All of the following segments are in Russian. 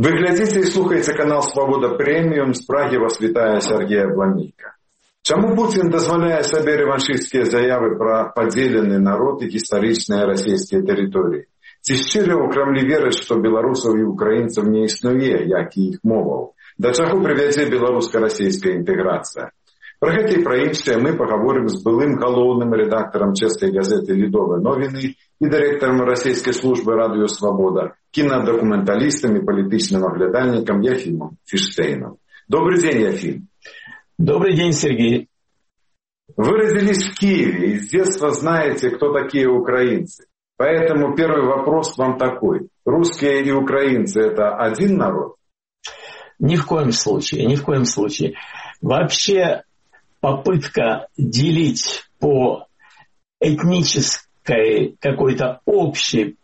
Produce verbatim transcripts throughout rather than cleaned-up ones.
Вы глядите і слухаєте канал «Свобода Преміум», з Праги вас вітає Сергій Абламейко. Чому Путін дозволяє собі реваншистські заяви про поділений народ і історичні російські території? Ці щиро у Кремлі вірять, що білорусів і українців не існує, як і їх моваў. До чого привядзе беларуска-расійська інтэграцыя? Про гэта і пра іншае мы паговорым з былым галоўным рэдактарам чэшскай газеты «Лідовыя новіны» і дырэктарам расійскай службы «Радыё Свобода», кинодокументалистом и политичным оглядальником Ефимом Фиштейном. Добрый день, Ефим. Добрый день, Сергей. Вы родились в Киеве и с детства знаете, кто такие украинцы. Поэтому первый вопрос вам такой. Русские и украинцы – это один народ? Ни в коем случае, ни в коем случае. Вообще попытка делить по этнической какой-то общей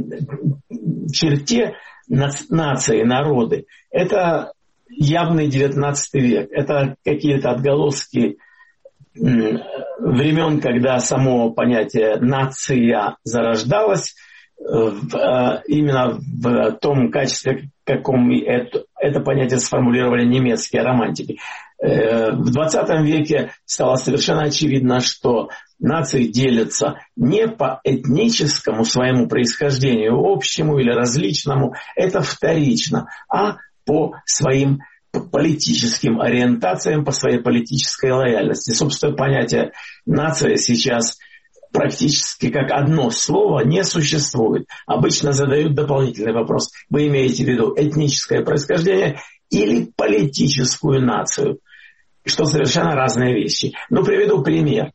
черте нации, народы, это явный девятнадцатый век. Это какие-то отголоски времен, когда само понятие «нация» зарождалось в, именно в том качестве, в каком это, это понятие сформулировали немецкие романтики. В двадцатом веке стало совершенно очевидно, что нации делятся не по этническому своему происхождению, общему или различному, это вторично, а по своим политическим ориентациям, по своей политической лояльности. Собственно, понятие «нация» сейчас практически как одно слово не существует. Обычно задают дополнительный вопрос. Вы имеете в виду этническое происхождение или политическую нацию? Что совершенно разные вещи. Ну, приведу пример.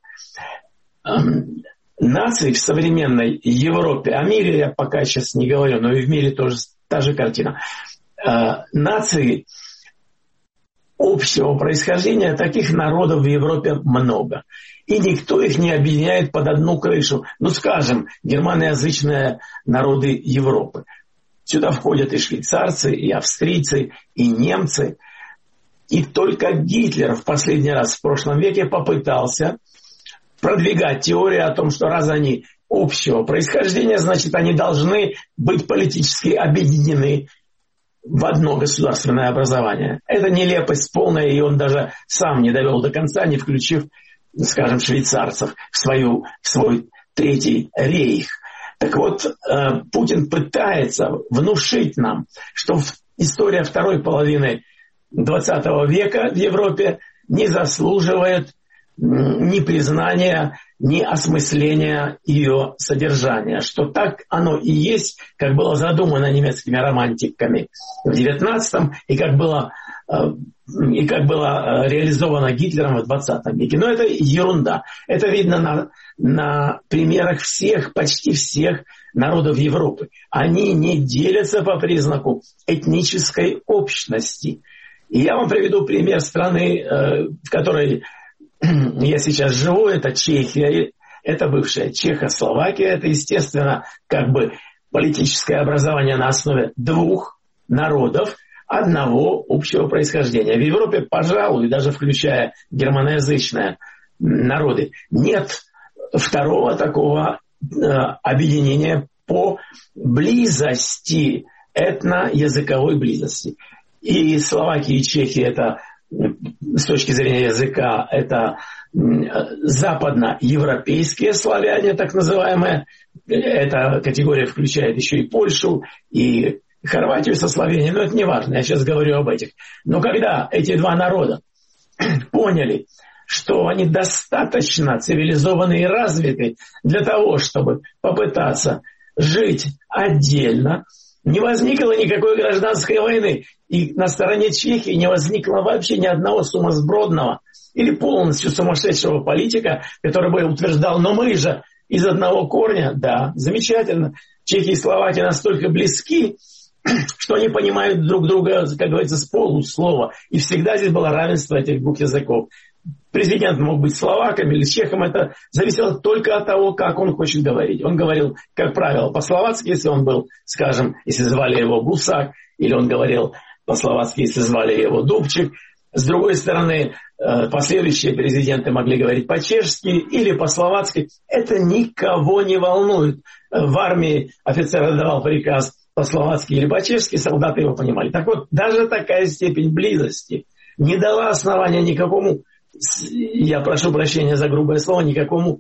Нации в современной Европе, о мире я пока сейчас не говорю, но и в мире тоже та же картина. Нации общего происхождения, таких народов в Европе много. И никто их не объединяет под одну крышу. Ну, скажем, германоязычные народы Европы. Сюда входят и швейцарцы, и австрийцы, и немцы. И только Гитлер в последний раз в прошлом веке попытался продвигать теорию о том, что раз они общего происхождения, значит, они должны быть политически объединены в одно государственное образование. Это нелепость полная, и он даже сам не довел до конца, не включив, скажем, швейцарцев в, свою, в свой третий рейх. Так вот, Путин пытается внушить нам, что история второй половины двадцатого века в Европе не заслуживает ни признания, ни осмысления ее содержания. Что так оно и есть, как было задумано немецкими романтиками в девятнадцатом и как было, и как было реализовано Гитлером в двадцатом веке. Но это ерунда. Это видно на, на примерах всех, почти всех народов Европы. Они не делятся по признаку этнической общности. И я вам приведу пример страны, в которой я сейчас живу, это Чехия, это бывшая Чехословакия, это, естественно, как бы политическое образование на основе двух народов одного общего происхождения. В Европе, пожалуй, даже включая германоязычные народы, нет второго такого э, объединения по близости, этно-языковой близости. И Словакия, и Чехия — это, с точки зрения языка, это западноевропейские славяне, так называемые. Эта категория включает еще и Польшу, и Хорватию со Словенией, но это не важно, я сейчас говорю об этих. Но когда эти два народа поняли, что они достаточно цивилизованы и развиты для того, чтобы попытаться жить отдельно, не возникло никакой гражданской войны. И на стороне Чехии не возникло вообще ни одного сумасбродного или полностью сумасшедшего политика, который бы утверждал, но мы же из одного корня. Да, замечательно. Чехия и Словакия настолько близки, что они понимают друг друга, как говорится, с полуслова. И всегда здесь было равенство этих двух языков. Президент мог быть словаком или чехом, это зависело только от того, как он хочет говорить. Он говорил, как правило, по-словацки, если он был, скажем, если звали его Гусак, или он говорил по-словацки, если звали его Дубчик. С другой стороны, последующие президенты могли говорить по-чешски или по-словацки. Это никого не волнует. В армии офицер отдавал приказ по-словацки или по-чешски, солдаты его понимали. Так вот, даже такая степень близости не дала основания никакому, я прошу прощения за грубое слово, никакому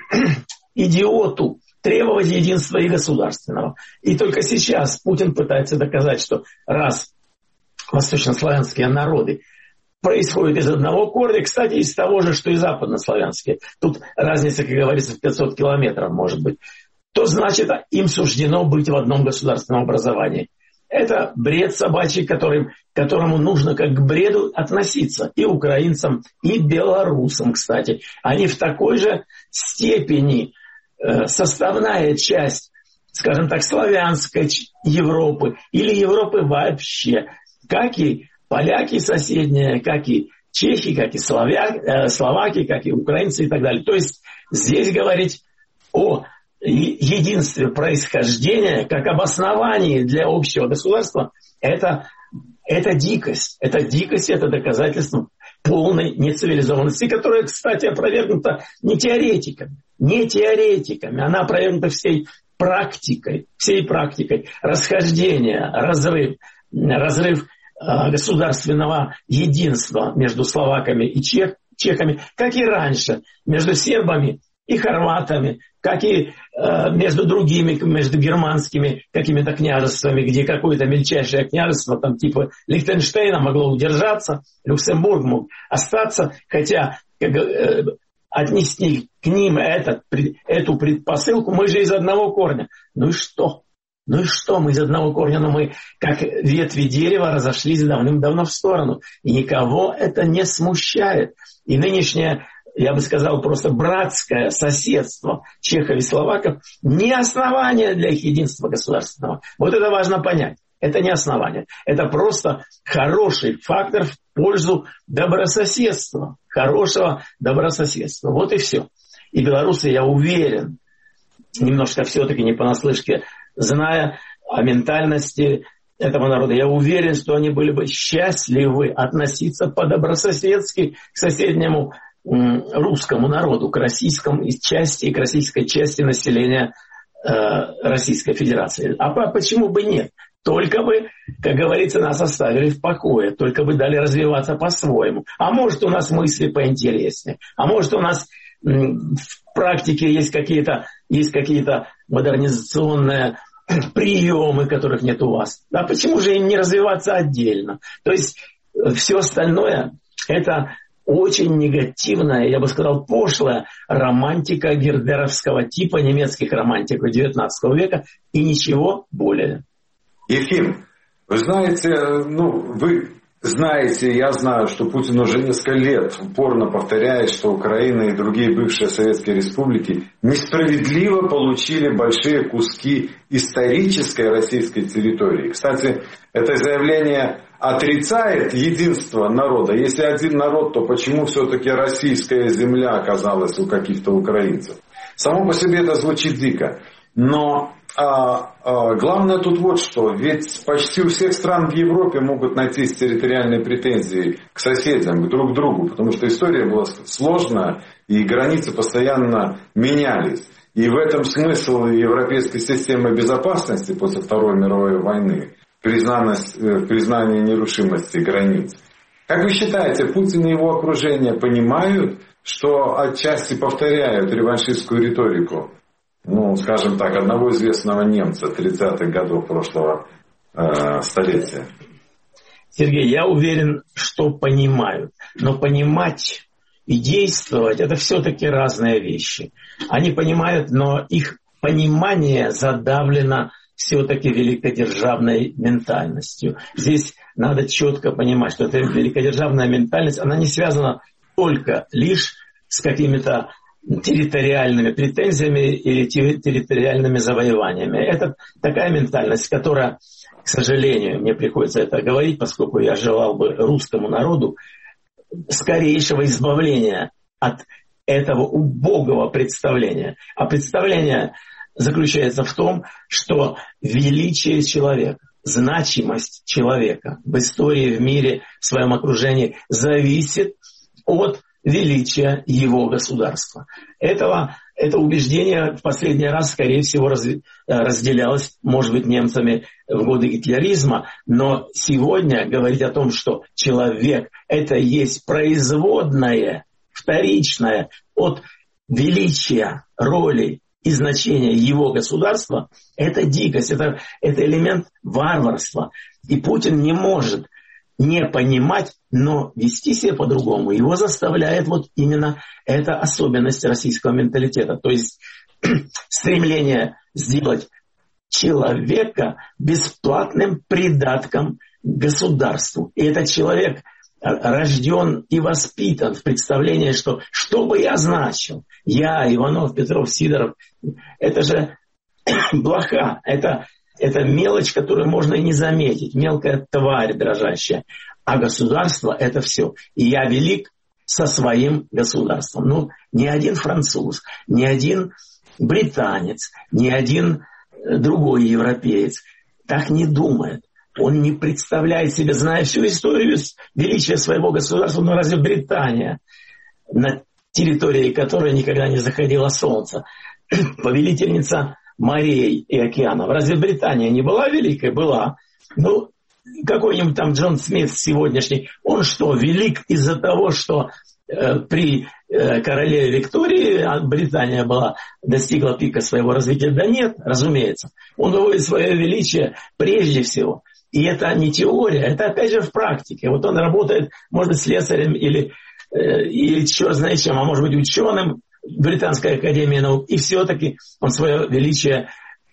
идиоту требовать единства и государственного. И только сейчас Путин пытается доказать, что раз восточнославянские народы происходят из одного корня, кстати, из того же, что и западнославянские, тут разница, как говорится, в пятьсот километров может быть, то значит, им суждено быть в одном государственном образовании. Это бред собачий, которым, к которому нужно как к бреду относиться и украинцам, и белорусам, кстати. Они в такой же степени э, составная часть, скажем так, славянской Европы или Европы вообще, как и поляки соседние, как и чехи, как и славя, э, словаки, как и украинцы и так далее. То есть здесь говорить о единстве происхождения как обосновании для общего государства, это, это дикость. Это дикость, это доказательство полной нецивилизованности, которая, кстати, опровергнута не теоретиками, не теоретиками, она опровергнута всей практикой, всей практикой расхождения, разрыв, разрыв э, государственного единства между словаками и чех, чехами, как и раньше, между сербами и хорватами, как и э, между другими, между германскими какими-то княжествами, где какое-то мельчайшее княжество, там типа Лихтенштейна, могло удержаться, Люксембург мог остаться, хотя как, э, отнести к ним этот, эту предпосылку, мы же из одного корня. Ну и что? Ну и что, мы из одного корня, но мы, как ветви дерева, разошлись давным-давно в сторону. И никого это не смущает. И нынешняя, я бы сказал, просто братское соседство чехов и словаков не основание для их единства государственного. Вот это важно понять. Это не основание. Это просто хороший фактор в пользу добрососедства. Хорошего добрососедства. Вот и все. И белорусы, я уверен, немножко все-таки не понаслышке, зная о ментальности этого народа, я уверен, что они были бы счастливы относиться по-добрососедски к соседнему русскому народу, к российскому части и к российской части населения э, Российской Федерации. А почему бы нет? Только бы, как говорится, нас оставили в покое, только бы дали развиваться по-своему. А может, у нас мысли поинтереснее, а может, у нас м, в практике есть какие-то, есть какие-то модернизационные приемы, которых нет у вас. А почему же им не развиваться отдельно? То есть все остальное это очень негативная, я бы сказал, пошлая романтика гердеровского типа, немецких романтиков девятнадцатого века, и ничего более. Ефим, вы знаете, ну, вы знаете, я знаю, что Путин уже несколько лет упорно повторяет, что Украина и другие бывшие советские республики несправедливо получили большие куски исторической российской территории. Кстати, это заявление отрицает единство народа. Если один народ, то почему все-таки российская земля оказалась у каких-то украинцев? Само по себе это звучит дико. Но а, а, главное тут вот что. Ведь почти у всех стран в Европе могут найтись территориальные претензии к соседям, друг к другу. Потому что история была сложная и границы постоянно менялись. И в этом смысл европейской системы безопасности после Второй мировой войны. Признание нерушимости границ. Как вы считаете, Путин и его окружение понимают, что отчасти повторяют реваншистскую риторику, ну, скажем так, одного известного немца тридцатых годов прошлого э, столетия? Сергей, я уверен, что понимают. Но понимать и действовать — это все-таки разные вещи. Они понимают, но их понимание задавлено все-таки великодержавной ментальностью. Здесь надо четко понимать, что эта великодержавная ментальность, она не связана только лишь с какими-то территориальными претензиями или территориальными завоеваниями. Это такая ментальность, которая, к сожалению, мне приходится это говорить, поскольку я желал бы русскому народу скорейшего избавления от этого убогого представления. А представление заключается в том, что величие человека, значимость человека в истории, в мире, в своем окружении зависит от величия его государства. Этого, это убеждение в последний раз, скорее всего, раз, разделялось, может быть, немцами в годы гитлеризма, но сегодня говорить о том, что человек – это есть производное, вторичное от величия, роли и значения его государства, это дикость, это, это элемент варварства. И Путин не может не понимать, но вести себя по-другому. Его заставляет вот именно эта особенность российского менталитета. То есть стремление сделать человека бесплатным придатком государству. И этот человек рожден и воспитан в представлении, что что бы я значил, я, Иванов, Петров, Сидоров, это же блоха, это, это мелочь, которую можно и не заметить, мелкая тварь дрожащая. А государство — это все. И я велик со своим государством. Ну, ни один француз, ни один британец, ни один другой европеец так не думает. Он не представляет себе, зная всю историю величия своего государства, но разве Британия, на территории которой никогда не заходило солнце, повелительница морей и океанов, разве Британия не была великой? Была. Ну, какой-нибудь там Джон Смит сегодняшний, он что, велик из-за того, что э, при э, королеве Виктории Британия была, достигла пика своего развития? Да нет, разумеется. Он выводит свое величие прежде всего. И это не теория, это опять же в практике. Вот он работает, может быть, слесарем или, э, или черт знает чем, а может быть ученым в Британской академии наук. И все-таки он свое величие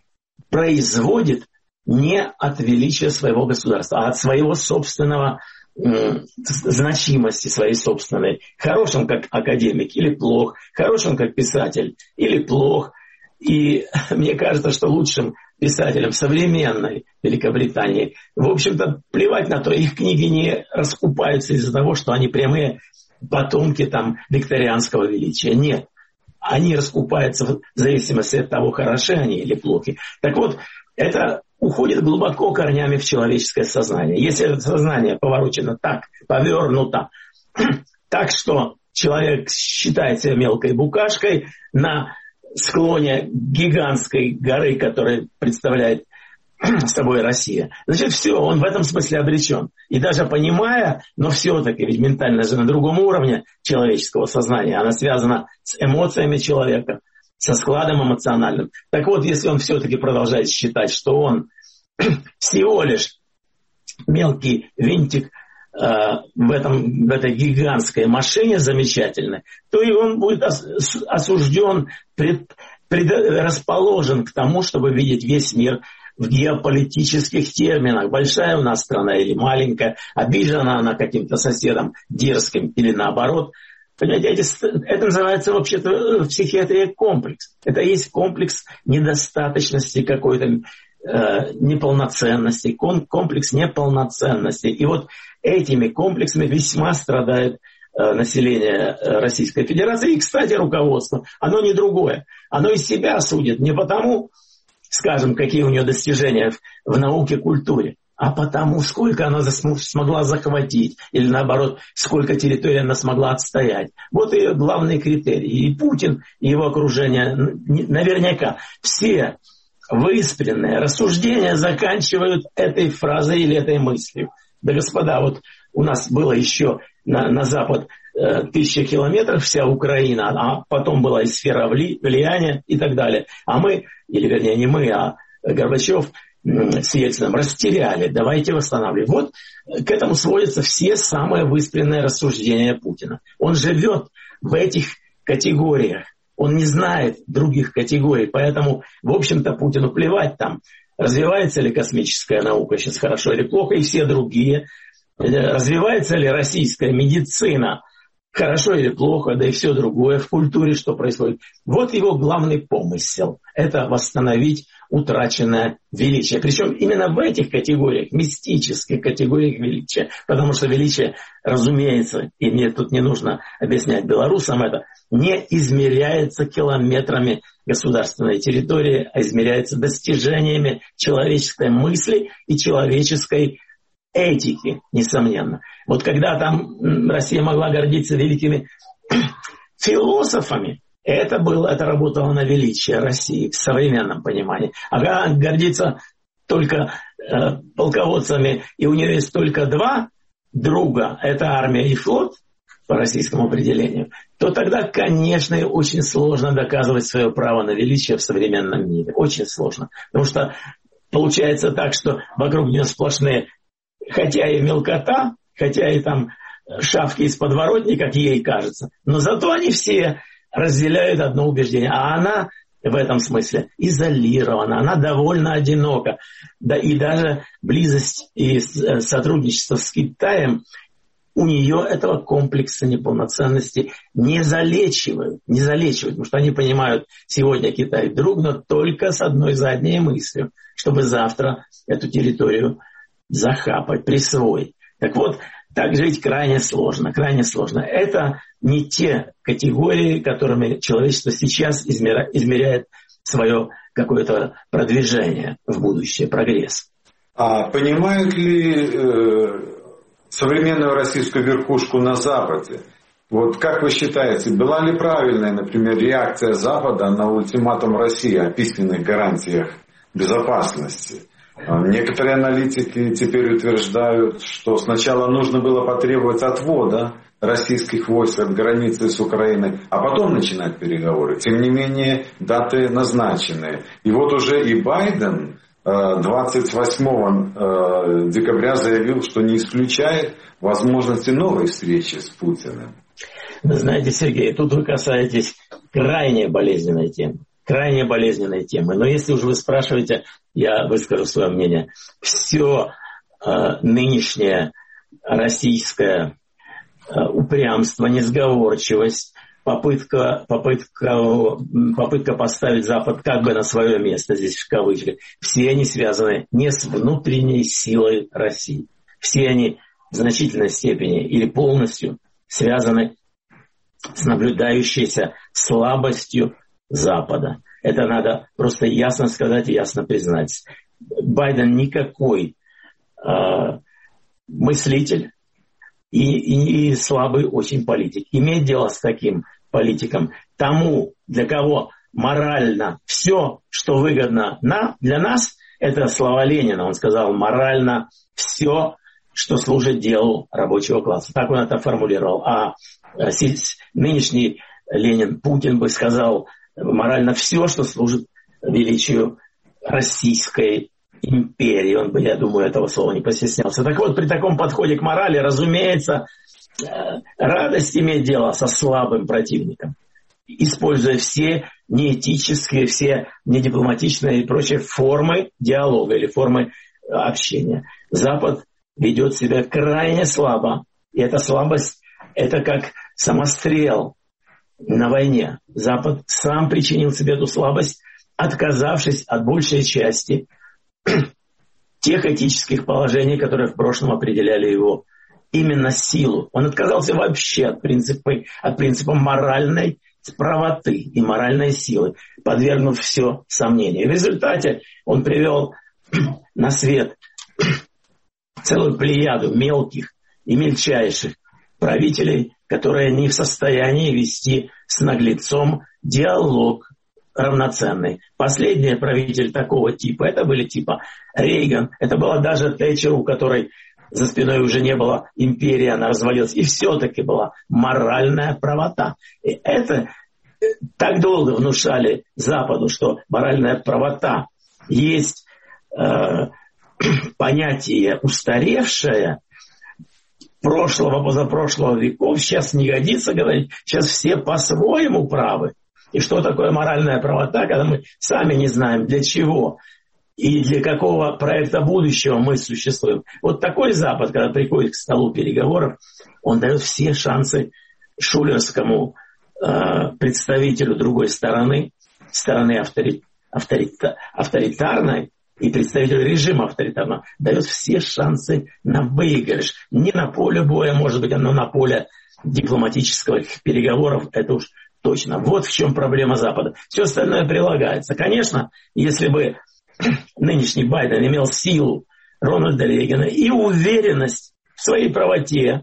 производит не от величия своего государства, а от своего собственного э, значимости, своей собственной. Хорош он как академик или плох, хорош он как писатель или плох. И мне кажется, что лучшим писателям современной Великобритании, в общем-то, плевать на то, их книги не раскупаются из-за того, что они прямые потомки там викторианского величия. Нет. Они раскупаются в зависимости от того, хороши они или плохи. Так вот, это уходит глубоко корнями в человеческое сознание. Если это сознание поворочено так, повернуто, так что человек считает себя мелкой букашкой на склоне гигантской горы, которая представляет собой Россия, значит, все, он в этом смысле обречен. И даже понимая, но все-таки, ведь ментальность же на другом уровне человеческого сознания, она связана с эмоциями человека, со складом эмоциональным. Так вот, если он все-таки продолжает считать, что он всего лишь мелкий винтик э, в, этом, в этой гигантской машине замечательной, то и он будет ос- осужден, пред, пред, расположен к тому, чтобы видеть весь мир в геополитических терминах. Большая у нас страна или маленькая, обижена она каким-то соседом дерзким или наоборот. Понимаете, это называется вообще-то в психиатрии комплекс. Это есть комплекс недостаточности какой-то, э, неполноценности, комплекс неполноценности. И вот этими комплексами весьма страдает э, население Российской Федерации. И, кстати, руководство. Оно не другое. Оно из себя судит не потому, скажем, какие у нее достижения в, в науке, культуре, а потому, сколько она смогла захватить, или наоборот, сколько территорий она смогла отстоять. Вот ее главные критерии. И Путин, и его окружение, наверняка, все выспренные рассуждения заканчивают этой фразой или этой мыслью. Да, господа, вот у нас было еще на, на запад э, тысяча километров вся Украина, а потом была и сфера вли, влияния и так далее. А мы, или вернее не мы, а Горбачев с Ельциным растеряли, давайте восстанавливать. Вот к этому сводятся все самые выспренные рассуждения Путина. Он живет в этих категориях, он не знает других категорий, поэтому, в общем-то, Путину плевать там, развивается ли космическая наука сейчас хорошо или плохо, и все другие, развивается ли российская медицина хорошо или плохо, да и все другое в культуре, что происходит. Вот его главный помысел – это восстановить утраченное величие. Причем именно в этих категориях, мистических категориях величия, потому что величие, разумеется, и мне тут не нужно объяснять белорусам это, не измеряется километрами государственной территории, а измеряется достижениями человеческой мысли и человеческой этики, несомненно. Вот когда там Россия могла гордиться великими философами это было, это работало на величие России в современном понимании. Ага, гордится только э, полководцами, и у нее есть только два друга, это армия и флот, по российскому определению, то тогда, конечно, очень сложно доказывать свое право на величие в современном мире. Очень сложно. Потому что получается так, что вокруг нее сплошные, хотя и мелкота, хотя и там шавки из подворотни, как ей кажется, но зато они все разделяют одно убеждение. А она в этом смысле изолирована, она довольно одинока. Да и даже близость и сотрудничество с Китаем у нее этого комплекса неполноценности не залечивают, не залечивают, потому что они понимают, сегодня Китай друг, но только с одной задней мыслью, чтобы завтра эту территорию захапать, присвоить. Так вот, так жить крайне сложно, крайне сложно. Это не те категории, которыми человечество сейчас измеря, измеряет свое какое-то продвижение в будущее, прогресс. А понимают ли э, современную российскую верхушку на Западе? Вот как вы считаете, была ли правильная, например, реакция Запада на ультиматум России о письменных гарантиях безопасности? Некоторые аналитики теперь утверждают, что сначала нужно было потребовать отвода российских войск от границы с Украиной, а потом начинать переговоры. Тем не менее, даты назначены. И вот уже и Байден двадцать восьмого декабря заявил, что не исключает возможности новой встречи с Путиным. Вы знаете, Сергей, тут вы касаетесь крайне болезненной темы. Крайне болезненной темы. Но если уж вы спрашиваете, я выскажу свое мнение. Все э, нынешнее российское э, упрямство, несговорчивость, попытка, попытка, попытка поставить Запад как бы на свое место, здесь в кавычках, все они связаны не с внутренней силой России. Все они в значительной степени или полностью связаны с наблюдающейся слабостью Запада. Это надо просто ясно сказать и ясно признать. Байден никакой э, мыслитель и, и, и слабый очень политик. Иметь дело с таким политиком, тому, для кого морально все, что выгодно на, для нас, это слова Ленина. Он сказал, морально все, что служит делу рабочего класса. Так он это формулировал. А э, нынешний Ленин, Путин бы сказал, морально все, что служит величию Российской империи. Он бы, я думаю, этого слова не постеснялся. Так вот, при таком подходе к морали, разумеется, радость иметь дело со слабым противником, используя все неэтические, все недипломатичные и прочие формы диалога или формы общения. Запад ведет себя крайне слабо. И эта слабость, это как самострел на войне. Запад сам причинил себе эту слабость, отказавшись от большей части тех этических положений, которые в прошлом определяли его именно силу. Он отказался вообще от принципа, от принципа моральной правоты и моральной силы, подвергнув все сомнению. И в результате он привел на свет целую плеяду мелких и мельчайших правителей, которые не в состоянии вести с наглецом диалог равноценный. Последний правитель такого типа, это были типа Рейган, это была даже Тэтчер, у которой за спиной уже не было империи, она развалилась, и все-таки была моральная правота. И это так долго внушали Западу, что моральная правота есть э, понятие устаревшее, прошлого, позапрошлого веков, сейчас не годится говорить, сейчас все по-своему правы. И что такое моральная правота, когда мы сами не знаем, для чего и для какого проекта будущего мы существуем. Вот такой Запад, когда приходит к столу переговоров, он дает все шансы шулерскому э, представителю другой стороны, стороны автори, авторита, авторитарной, и представитель режима авторитарного дает все шансы на выигрыш. Не на поле боя, может быть, но на поле дипломатических переговоров, это уж точно. Вот в чем проблема Запада. Все остальное прилагается. Конечно, если бы нынешний Байден имел силу Рональда Рейгана и уверенность в своей правоте,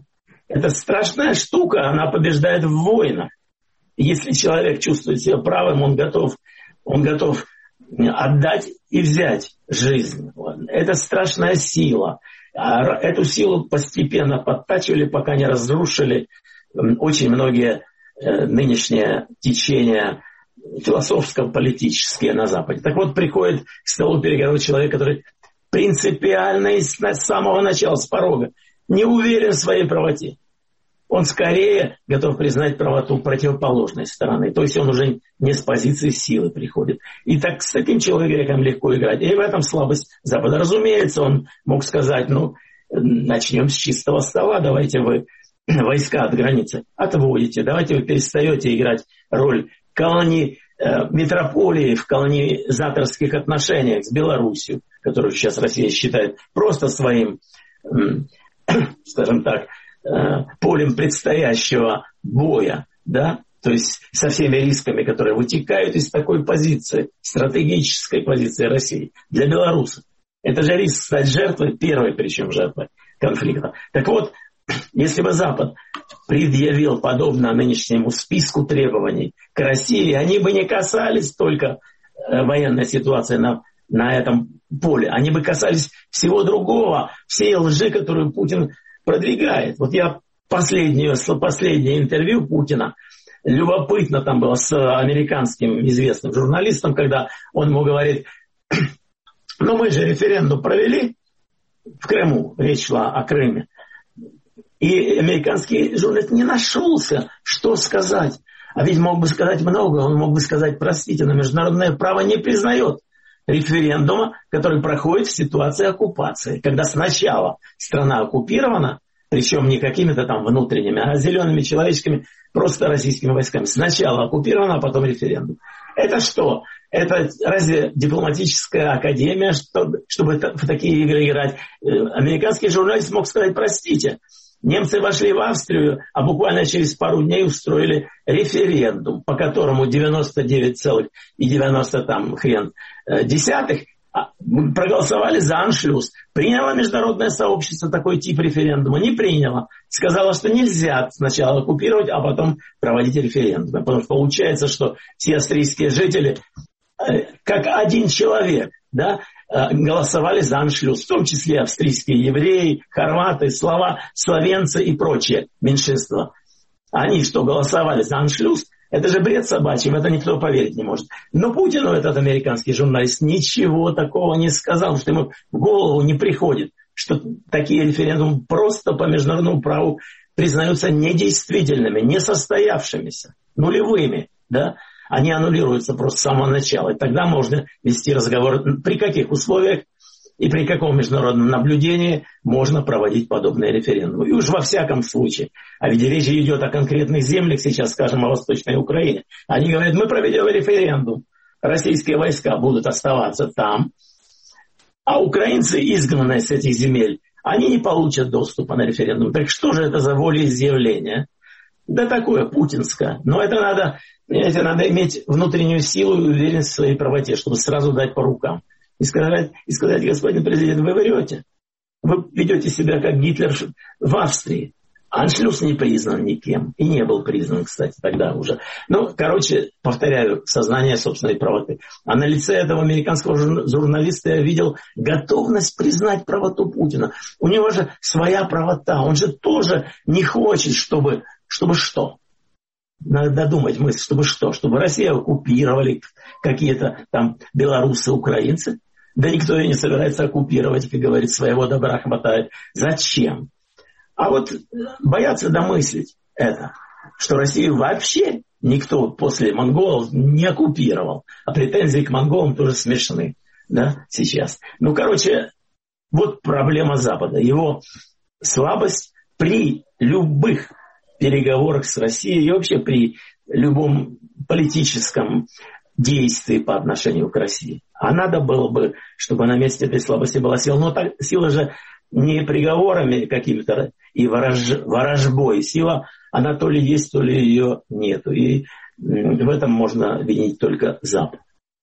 Это страшная штука, она побеждает в войнах. Если человек чувствует себя правым, он готов, он готов отдать и взять жизнь. Это страшная сила. Эту силу постепенно подтачивали, пока не разрушили очень многие нынешние течения философско-политические на Западе. Так вот, приходит к столу переговоров человек, который принципиально и с самого начала, с порога, не уверен в своей правоте. Он скорее готов признать правоту противоположной стороны. То есть он уже не с позиции силы приходит. И так с таким человеком легко играть. И в этом слабость Запада. Разумеется, он мог сказать, ну, начнем с чистого стола, давайте вы войска от границы отводите, давайте вы перестаете играть роль колонии, э, метрополии в колонизаторских отношениях с Белоруссией, которую сейчас Россия считает просто своим, э, скажем так, э, полем предстоящего боя, да, то есть со всеми рисками, которые вытекают из такой позиции, стратегической позиции России для белорусов. Это же риск стать жертвой, первой причем жертвой конфликта. Так вот, если бы Запад предъявил подобно нынешнему списку требований к России, они бы не касались только военной ситуации на, на этом поле. Они бы касались всего другого, всей лжи, которую Путин продвигает. Вот я последнее, последнее интервью Путина, любопытно там было с американским известным журналистом, когда он ему говорит, ну мы же референдум провели в Крыму, речь шла о Крыме. И американский журналист не нашелся, что сказать. А ведь мог бы сказать много. Он мог бы сказать, простите, но международное право не признает референдума, который проходит в ситуации оккупации. Когда сначала страна оккупирована, причем не какими-то там внутренними, а зелеными человечками, просто российскими войсками. Сначала оккупирована, а потом референдум. Это что? Это разве дипломатическая академия, чтобы, чтобы в такие игры играть? Американский журналист мог сказать, простите, немцы вошли в Австрию, а буквально через пару дней устроили референдум, по которому девяносто девять целых девяносто там хрен десятых проголосовали за аншлюз. Приняло международное сообщество такой тип референдума? Не приняло. Сказала, что нельзя сначала оккупировать, а потом проводить референдум. Потому что получается, что все австрийские жители, как один человек, да, голосовали за аншлюз, в том числе австрийские евреи, хорваты, слова, словенцы и прочие меньшинства. Они что, голосовали за аншлюз? Это же бред собачий, в это никто поверить не может. Но Путину этот американский журналист ничего такого не сказал, что ему в голову не приходит, что такие референдумы просто по международному праву признаются недействительными, несостоявшимися, нулевыми, да? Они аннулируются просто с самого начала. И тогда можно вести разговор, при каких условиях и при каком международном наблюдении можно проводить подобные референдумы. И уж во всяком случае. А ведь речь идет о конкретных землях, сейчас скажем о Восточной Украине. Они говорят, мы проведем референдум. Российские войска будут оставаться там. А украинцы, изгнанные с этих земель, они не получат доступа на референдум. Так что же это за волеизъявление? Да такое путинское. Но это надо, это надо иметь внутреннюю силу и уверенность в своей правоте, чтобы сразу дать по рукам. И сказать, и сказать, господин президент, вы врете. Вы ведете себя как Гитлер в Австрии. Аншлюз не признан никем. И не был признан, кстати, тогда уже. Ну, короче, повторяю, сознание собственной правоты. А на лице этого американского журналиста я видел готовность признать правоту Путина. У него же своя правота. Он же тоже не хочет, чтобы... Чтобы что? Надо додумать мысль, чтобы что? Чтобы Россию оккупировали какие-то там белорусы, украинцы? Да никто ее не собирается оккупировать, как говорит, своего добра хватает. Зачем? А вот боятся домыслить это, что Россию вообще никто после монголов не оккупировал. А претензии к монголам тоже смешны, да, сейчас. Ну, короче, вот проблема Запада. Его слабость при любых переговорах с Россией и вообще при любом политическом действий по отношению к России. А надо было бы, чтобы на месте этой слабости была сила. Но так, сила же не приговорами какими-то и ворож, ворожбой. Сила, она то ли есть, то ли ее нету. И в этом можно винить только Запад.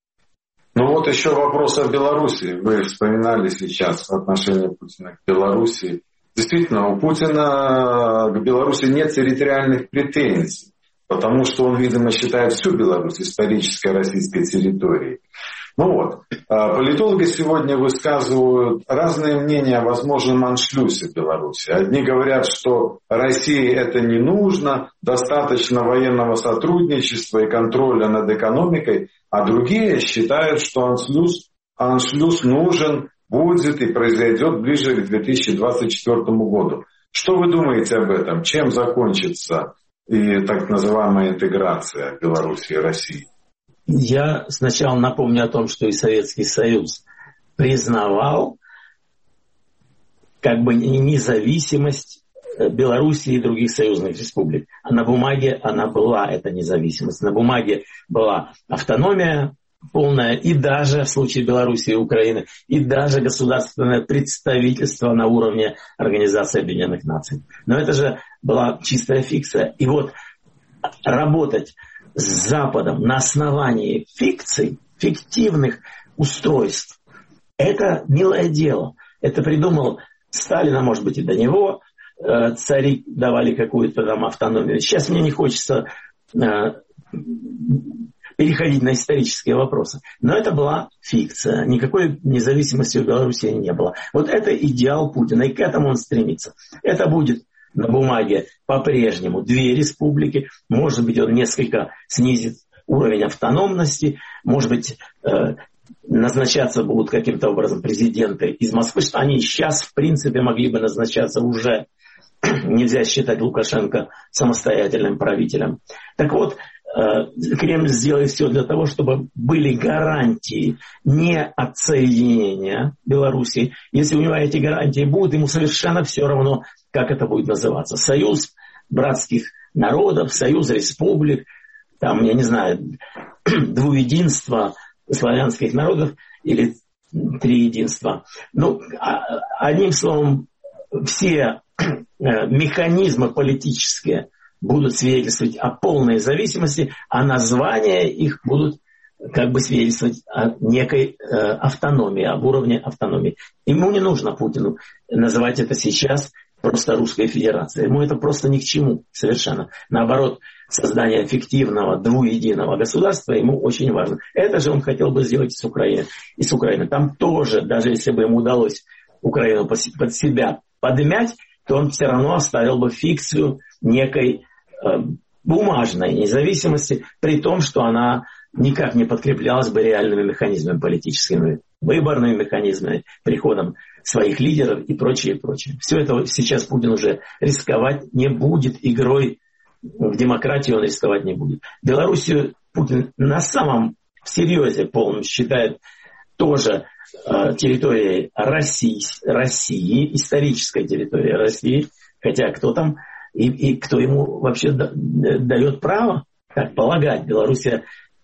Ну вот еще вопрос о Беларуси. Вы вспоминали сейчас отношение Путина к Беларуси. Действительно, у Путина к Беларуси нет территориальных претензий, потому что он, видимо, считает всю Беларусь исторической российской территорией. Ну вот, политологи сегодня высказывают разные мнения о возможном аншлюсе Беларуси. Одни говорят, что России это не нужно, достаточно военного сотрудничества и контроля над экономикой, а другие считают, что аншлюс, аншлюс нужен, будет и произойдет ближе к две тысячи двадцать четвёртому году. Что вы думаете об этом? Чем закончится и так называемая интеграция Беларуси и России? Я сначала напомню о том, что и Советский Союз признавал как бы независимость Беларуси и других союзных республик. А на бумаге она была, эта независимость. На бумаге была автономия полная, и даже в случае Беларуси и Украины, и даже государственное представительство на уровне Организации Объединенных Наций. Но это же была чистая фикция. И вот работать с Западом на основании фикций, фиктивных устройств, это милое дело. Это придумал Сталин, а может быть и до него. Цари давали какую-то там автономию. Сейчас мне не хочется переходить на исторические вопросы. Но это была фикция. Никакой независимости у Беларуси не было. Вот это идеал Путина, и к этому он стремится. Это будет на бумаге по-прежнему две республики. Может быть, он несколько снизит уровень автономности. Может быть, э, назначаться будут каким-то образом президенты из Москвы, что они сейчас, в принципе, могли бы назначаться уже. Нельзя считать Лукашенко самостоятельным правителем. Так вот, э, Кремль сделает все для того, чтобы были гарантии не отсоединения Беларуси. Если у него эти гарантии будут, ему совершенно все равно, как это будет называться. Союз братских народов, союз республик, там, я не знаю, двуединство славянских народов или триединства. Ну, одним словом, все механизмы политические будут свидетельствовать о полной зависимости, а названия их будут как бы свидетельствовать о некой э, автономии, об уровне автономии. Ему не нужно, Путину, называть это сейчас просто Русской Федерацией. Ему это просто ни к чему совершенно. Наоборот, создание фиктивного двуединого государства ему очень важно. Это же он хотел бы сделать и с Украиной. И с Украиной. Там тоже, даже если бы ему удалось Украину под себя подмять, то он все равно оставил бы фикцию некой э, бумажной независимости, при том, что она никак не подкреплялась бы реальными механизмами политическими, выборными механизмами, приходом своих лидеров и прочее, и прочее. Все это сейчас Путин уже рисковать не будет, игрой в демократию он рисковать не будет. Белоруссию Путин на самом серьезе полном считает тоже э, территорией России, России, исторической территорией России, хотя кто там и, и кто ему вообще да, дает право так полагать. Белоруссия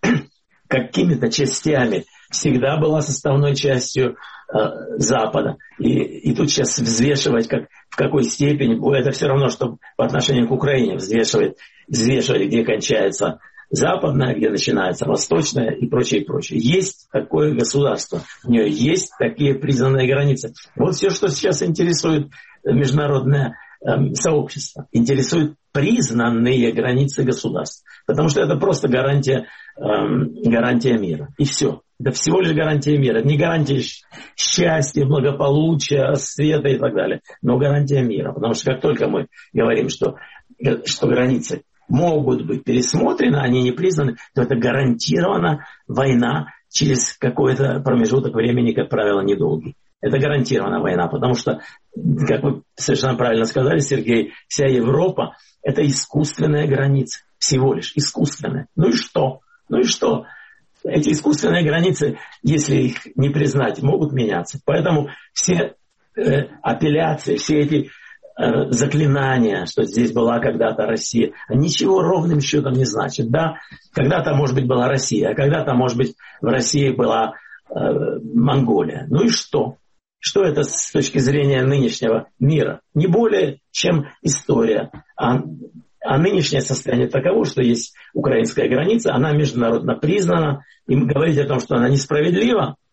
какими-то частями всегда была составной частью э, Запада. И, и тут сейчас взвешивать, как, в какой степени, это все равно, что по отношению к Украине взвешивать, взвешивать, где кончается западная, где начинается восточная и прочее, и прочее. Есть такое государство, у нее есть такие признанные границы. Вот все, что сейчас интересует международное э, сообщество, интересует признанные границы государств. Потому что это просто гарантия, э, гарантия мира. И все. Это всего лишь гарантия мира. Это не гарантия счастья, благополучия, света и так далее. Но гарантия мира. Потому что как только мы говорим, что, что границы могут быть пересмотрены, они не признаны, то это гарантированно война через какой-то промежуток времени, как правило, недолгий. Это гарантированная война, потому что, как вы совершенно правильно сказали, Сергей, вся Европа — это искусственная граница. Всего лишь искусственная. Ну и что? Ну и что? Эти искусственные границы, если их не признать, могут меняться. Поэтому все э, апелляции, все эти э, заклинания, что здесь была когда-то Россия, ничего ровным счетом не значит. Да, когда-то, может быть, была Россия, а когда-то, может быть, в России была э, Монголия. Ну и что? Что это с точки зрения нынешнего мира? Не более, чем история. А, а нынешнее состояние таково, что есть украинская граница, она международно признана. И говорить о том, что она несправедлива,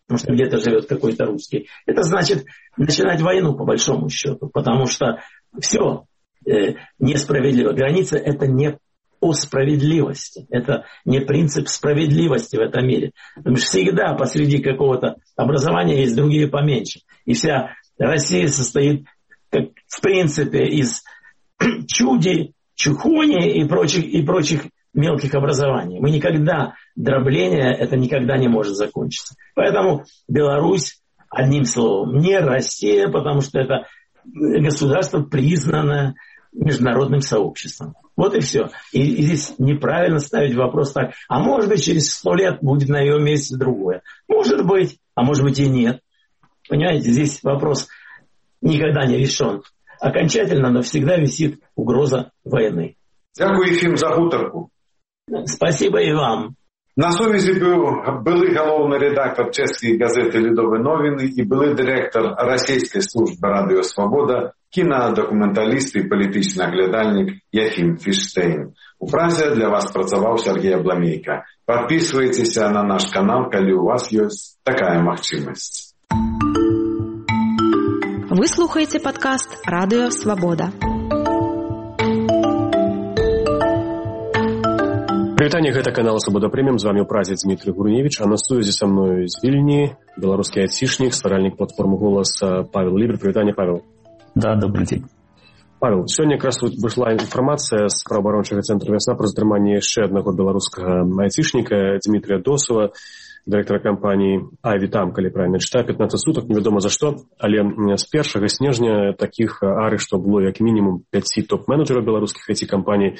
потому что где-то живет какой-то русский. Это значит начинать войну, по большому счету, потому что все э, несправедливо. Граница — это не о справедливости, это не принцип справедливости в этом мире. Потому что всегда посреди какого-то образования есть другие поменьше. И вся Россия состоит, как, в принципе, из чуди, чухони и прочих, и прочих мелких образований. Мы никогда, дробление, это никогда не может закончиться. Поэтому Беларусь, одним словом, не Россия, потому что это государство, признанное международным сообществом. Вот и все. И, и здесь неправильно ставить вопрос так, а может быть через сто лет будет на ее месте другое. Может быть, а может быть и нет. Понимаете, здесь вопрос никогда не решен. Окончательно, но всегда висит угроза войны. Дякую, Ефим, за гутарку. Спасибо и вам. На сувязі був былий головний редактор чеської газети «Лідові новини» і былий директор російської служби «Радіо Свобода», кінодокументаліст і політичний оглядальник Ефим Фіштейн. У Празі для вас працаваў Сергей Абламейка. Подписывайтеся на наш канал, калі у вас ёсць такая магчымасць. Вы слухаеце падкаст «Радіо Свобода». Прывітанне, гэта канал «Свобода Прэміум». З вами ў празе Дмітрый Гурневіч, а на сувязі са мною з Вільні беларускі айцішнік, стваральнік платформы «Голас» Павел Лібер. Прывітанне, Павел. Да, добрый день. Павел, сёння якраз вышла інфармацыя з праваабарончага цэнтру «Вясна» пра затрыманне яшчэ аднаго беларускага айцішніка Дмітрия Досова, дырэктара кампаніі «Авітам», калі правильно чытаю, пятнадцать суток, невядома за што, але з першага снежня такіх арыштаў было як мінімум пяць топ-менеджераў беларускіх ай ти-кампаній.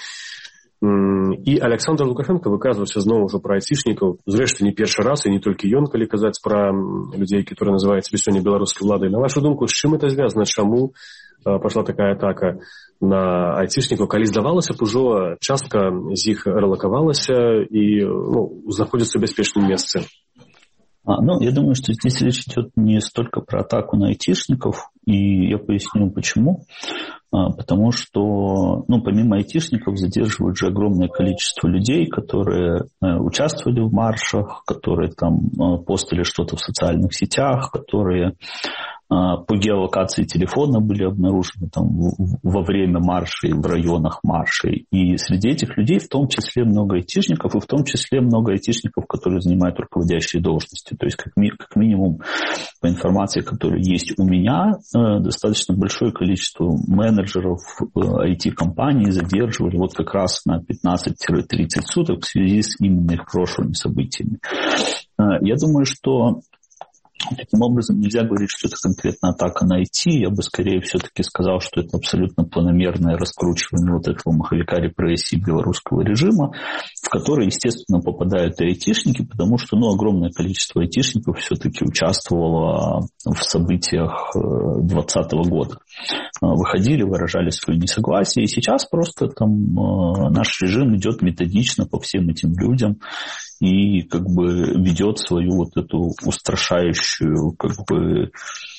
І Александр Лукашенко выказваўся зноў ужо пра айцішнікаў, зрэшты не першы раз, і не толькі ён, калі казаць пра людзей, которые называюць себе сёння беларускай уладай. На вашу думку, з чым это звязана, чаму пошла такая атака на айцішнікаў, калі здавалася б ужо частка з іх рэлакавалася і ну, знаходзіцца ў бяспечным месцы? А, ну, я думаю, что здесь речь идет не столько про атаку на айтишников, и я поясню почему. А, потому что, ну, помимо айтишников задерживают же огромное количество людей, которые э, участвовали в маршах, которые там э, постили что-то в социальных сетях, которые по геолокации телефона были обнаружены там во время маршей, в районах маршей. И среди этих людей в том числе много айтишников, и в том числе много айтишников, которые занимают руководящие должности. То есть как, ми- как минимум, по информации, которая есть у меня, э, достаточно большое количество менеджеров э, ай ти-компаний задерживали вот как раз на пятнадцать-тридцать суток в связи с именно их прошлыми событиями. Э, я думаю, что таким образом нельзя говорить, что это конкретно атака на ай ти. Я бы скорее все-таки сказал, что это абсолютно планомерное раскручивание вот этого маховика репрессий белорусского режима, в который, естественно, попадают и айтишники, потому что ну, огромное количество айтишников все-таки участвовало в событиях двадцатого года. Выходили, выражали свое несогласие. И сейчас просто там наш режим идет методично по всем этим людям и как бы ведет свою вот эту устрашающую как бы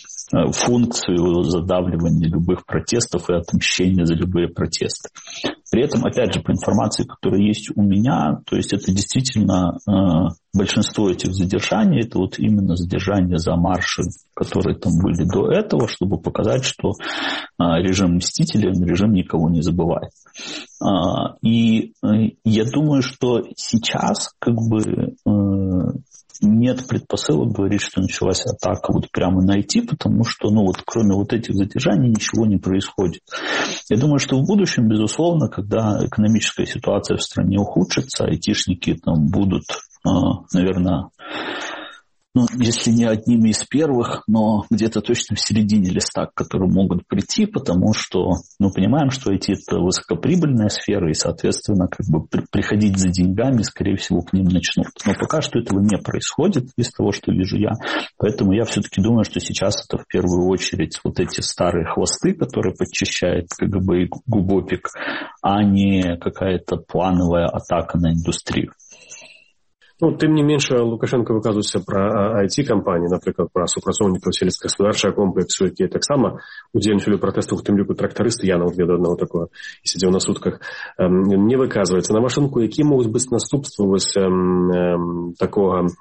функцию задавливания любых протестов и отмщения за любые протесты. При этом, опять же, по информации, которая есть у меня, то есть это действительно э, большинство этих задержаний, это вот именно задержания за марши, которые там были до этого, чтобы показать, что э, режим мстителей, он режим никого не забывает. Э, и э, я думаю, что сейчас как бы э, нет предпосылок говорить, что началась атака вот прямо на ай ти, потому что, ну вот, кроме вот этих задержаний ничего не происходит. Я думаю, что в будущем, безусловно, когда экономическая ситуация в стране ухудшится, айтишники там будут, наверное, ну, если не одними из первых, но где-то точно в середине листа, к которым могут прийти, потому что мы понимаем, что ай ти – это высокоприбыльная сфера, и, соответственно, как бы приходить за деньгами, скорее всего, к ним начнут. Но пока что этого не происходит из того, что вижу я. Поэтому я все-таки думаю, что сейчас это в первую очередь вот эти старые хвосты, которые подчищает КГБ и ГУБОПИК, а не какая-то плановая атака на индустрию. Ну, тым не менш, Лукашенко выказваўся пра ай ти-кампаніі, напрыклад, пра супрацоўнікаў сельскагаспадарчага комплексу, якія таксама удзельнічалі ў пратэстах, у тым ліку трактарысты, я нават ведаю аднаго такога, і сядзеў на сутках, не выказваецца. На вашу думку, якія могуць быць наступствы вось такога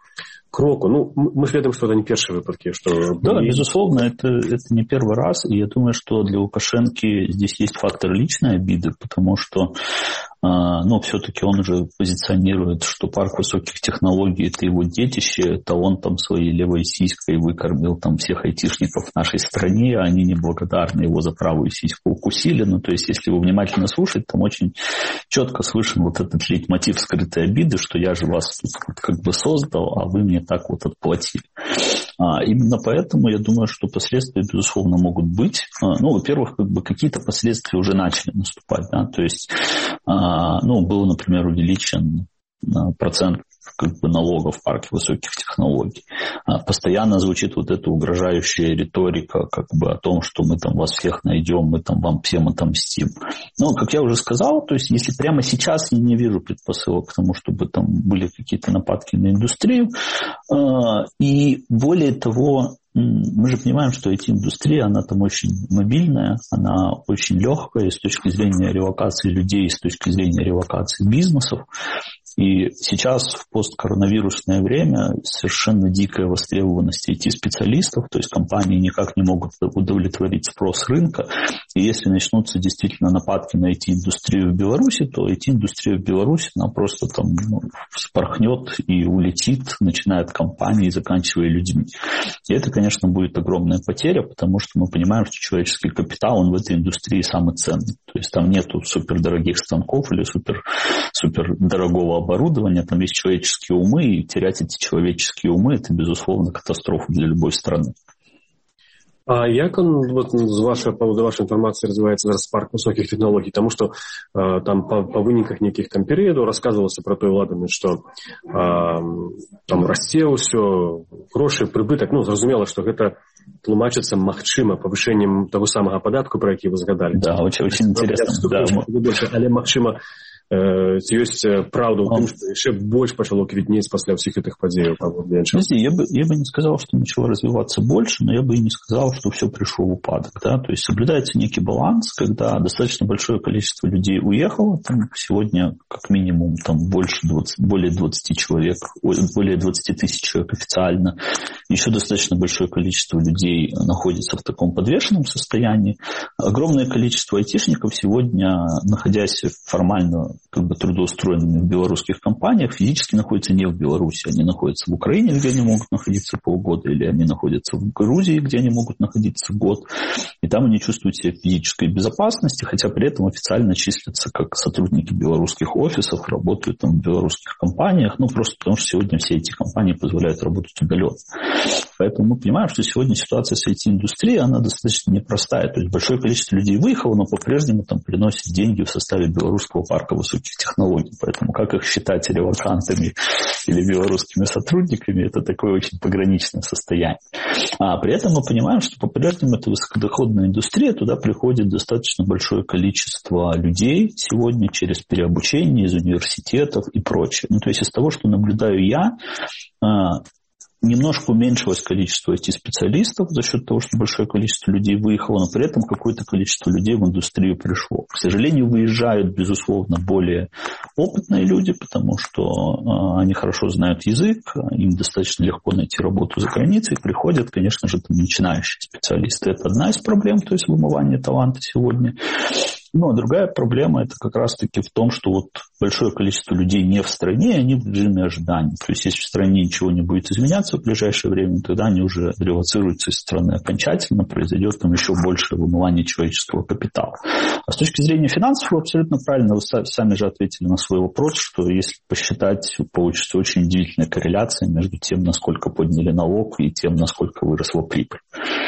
кроку. Ну, мы же ведаем, что это не первые выпадки. Что... Да, безусловно, это, это не первый раз. И я думаю, что для Лукашенко здесь есть фактор личной обиды, потому что ну, все-таки он уже позиционирует, что парк высоких технологий – это его детище, это он там своей левой сиськой выкормил там всех айтишников в нашей стране, они неблагодарны, его за правую сиську укусили. Ну, то есть, если вы внимательно слушаете, там очень четко слышен вот этот лейтмотив скрытой обиды, что я же вас тут как бы создал, а вы мне так вот отплатили. А, именно поэтому я думаю, что последствия, безусловно, могут быть. А, ну, во-первых, как бы какие-то последствия уже начали наступать, да, то есть, а, ну, был, например, увеличен а, процент как бы налогов в парке высоких технологий. А, постоянно звучит вот эта угрожающая риторика, как бы о том, что мы там вас всех найдем, мы там вам всем отомстим. Но, как я уже сказал, то есть, если прямо сейчас я не вижу предпосылок к тому, чтобы там были какие-то нападки на индустрию, а, и более того, мы же понимаем, что эта индустрия, она там очень мобильная, она очень легкая с точки зрения релокации людей, с точки зрения релокации бизнесов. И сейчас в посткоронавирусное время совершенно дикая востребованность ай ти-специалистов, то есть компании никак не могут удовлетворить спрос рынка. И если начнутся действительно нападки на ай ти-индустрию в Беларуси, то ай ти-индустрия в Беларуси, она просто там ну, вспорхнет и улетит, начиная от компании и заканчивая людьми. И это, конечно, будет огромная потеря, потому что мы понимаем, что человеческий капитал, он в этой индустрии самый ценный. То есть там нету супердорогих станков или супер, супердорогого оборудования, там есть человеческие умы, и терять эти человеческие умы – это, безусловно, катастрофа для любой страны. А як он, вот, з вашої, по вашій інформації розвивається зараз парк високих технологій? Тому що э, там по, по виниках неких там періодів розказувалося про той владами, що э, там расце ўсё, грошы, прыбытак. Ну, зразумела, што гэта тлумачыцца магчыма павышэннем таго самага падатку, про які вы згадалі. Да, очень, очень интересно. Да, але магчыма ці ёсць праўда ў тым, што яшчэ больш пачало квітнець пасля ўсіх гэтых падзеяў. Я бы, я бы не сказал, что начало развиваться больше, но я бы и не сказал, что все пришло в упадок. Да? То есть соблюдается некий баланс, когда достаточно большое количество людей уехало. Там сегодня как минимум там больше двадцати, более двадцати человек, более двадцати тысяч человек официально. Еще достаточно большое количество людей находится в таком подвешенном состоянии. Огромное количество айтишников сегодня, находясь формально как бы трудоустроенными в белорусских компаниях, физически находятся не в Беларуси, они находятся в Украине, где они могут находиться полгода, или они находятся в Грузии, где они могут находиться год, и там они чувствуют себя в физической безопасности, хотя при этом официально числятся как сотрудники белорусских офисов, работают там в белорусских компаниях, ну просто потому что сегодня все эти компании позволяют работать удаленно. Поэтому мы понимаем, что сегодня ситуация с ай ти-индустрией, она достаточно непростая, то есть большое количество людей выехало, но по-прежнему там приносит деньги в составе белорусского парка высоких технологий. Поэтому как их считать релокантами или белорусскими сотрудниками, это такое очень пограничное состояние. А при этом мы понимаем, что по-прежнему это высокодоходная индустрия, туда приходит достаточно большое количество людей сегодня через переобучение из университетов и прочее. Ну, то есть из того, что наблюдаю я, немножко уменьшилось количество ай ти-специалистов за счет того, что большое количество людей выехало, но при этом какое-то количество людей в индустрию пришло. К сожалению, выезжают, безусловно, более опытные люди, потому что э, они хорошо знают язык, им достаточно легко найти работу за границей, приходят, конечно же, там начинающие специалисты. Это одна из проблем, то есть вымывание таланта сегодня. Ну, а другая проблема, это как раз-таки в том, что вот большое количество людей не в стране, они в режиме ожидания. То есть, если в стране ничего не будет изменяться в ближайшее время, тогда они уже релоцируются из страны окончательно, произойдет там еще большее вымывание человеческого капитала. А с точки зрения финансов, вы абсолютно правильно, вы сами же ответили на свой вопрос, что если посчитать, получится очень удивительная корреляция между тем, насколько подняли налог, и тем, насколько выросла прибыль.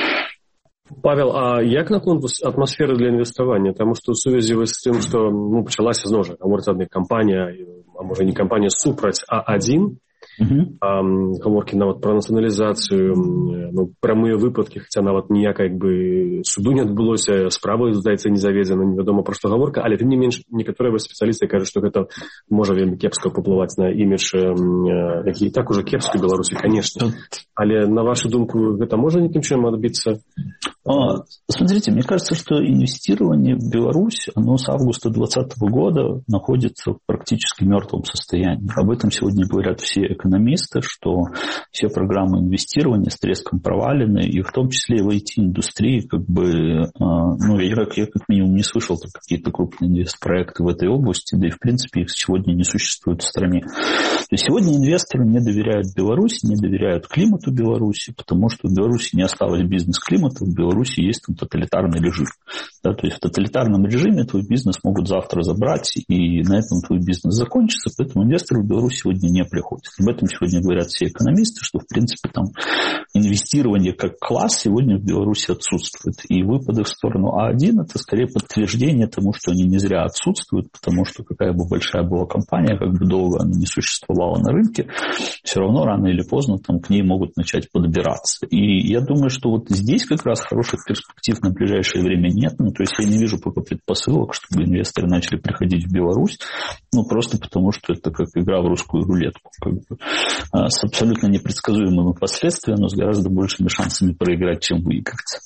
Павел, а як наконт атмасферы для інвеставання? Тому що у сувязі з тим, що ну, почалася знову ж, говориться одна компанія, а може не компанія супраць, а один, Uh-huh. А, гаворкі нават пра нацыяналізацыю, ну, прамыя выпадкі, хаця нават ніяк як бы суду не адбылося, справа, здаецца, не заведзена, невядома пра што гаворка, але тым не менш некаторыя спецыялісты кажуць, што гэта можа вельмі кепска паўплываць на імідж, які і так ужо кепскі Беларусі, канешне. Але на вашу думку, гэта можа нейкім чынам адбіцца? А, смотрите, мне кажется, что инвестирование в Беларусь, оно с августа две тысячи двадцатого года находится в практически мертвом состоянии. Об этом сегодня говорят все экономисты, что все программы инвестирования с треском провалены, и в том числе и в ай ти-индустрии, как бы, ну, я как, я как минимум не слышал про какие-то крупные инвестпроекты в этой области, да и в принципе их сегодня не существует в стране. То есть сегодня инвесторы не доверяют Беларуси, не доверяют климату Беларуси, потому что в Беларуси не осталось бизнес-климата, в Беларуси есть там тоталитарный режим. Да, то есть в тоталитарном режиме твой бизнес могут завтра забрать, и на этом твой бизнес закончится, поэтому инвесторы в Беларусь сегодня не приходят. Об этом сегодня говорят все экономисты, что в принципе там инвестирование как класс сегодня в Беларуси отсутствует. И выпады в сторону А один это скорее подтверждение тому, что они не зря отсутствуют, потому что какая бы большая была компания, как бы долго она не существовала на рынке, все равно рано или поздно там к ней могут начать подбираться. И я думаю, что вот здесь как раз хороших перспектив на ближайшее время нет. Ну, то есть я не вижу пока предпосылок, чтобы инвесторы начали приходить в Беларусь, ну, просто потому что это как игра в русскую рулетку. Как бы, с абсолютно непредсказуемыми последствиями, но с гораздо большими шансами проиграть, чем выиграть.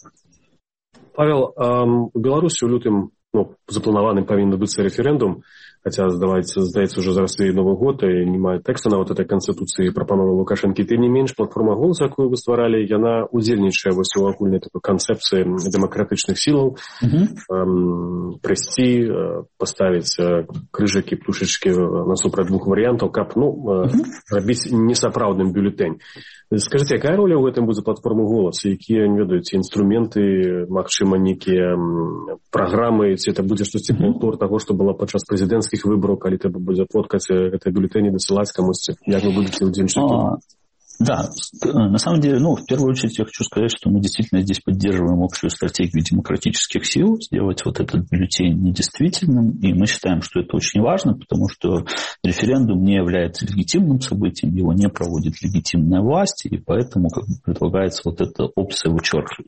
Павел, у Беларусі у лютым, ну, запланаваны павінен адбыцца рэферэндум, хаця, здаецца, здаецца, уже зараз і Новы год, і немає тэксту на вот этой канстытуцыі прапановы Лукашэнкі. Тым не менш, платформа «Голас», якую вы стваралі, яна удзельнічае вось у агульнай такой канцэпцыі дэмакратычных сілаў, mm-hmm. эм, прыйсці, паставіць крыжыкі, птушачкі насупраць двух варыянтаў, каб, ну, mm-hmm. рабіць несапраўдным бюлетэнь. Скажыце, якая роля ў гэтым будзе платформа «Голас», якія, не ведаеце, інструменты, магчыма, нейкія праграмы, ці это будзе штосьці паўтор таго, што было падчас прэзідэнцкіх выборов, коли треба будет фоткать это бюллетени, досылать кому-то, как вы будете удельщики? Да, на самом деле, ну, в первую очередь я хочу сказать, что мы действительно здесь поддерживаем общую стратегию демократических сил, сделать вот этот бюллетень недействительным, и мы считаем, что это очень важно, потому что референдум не является легитимным событием, его не проводит легитимная власть, и поэтому как бы предлагается вот эта опция вычеркивать.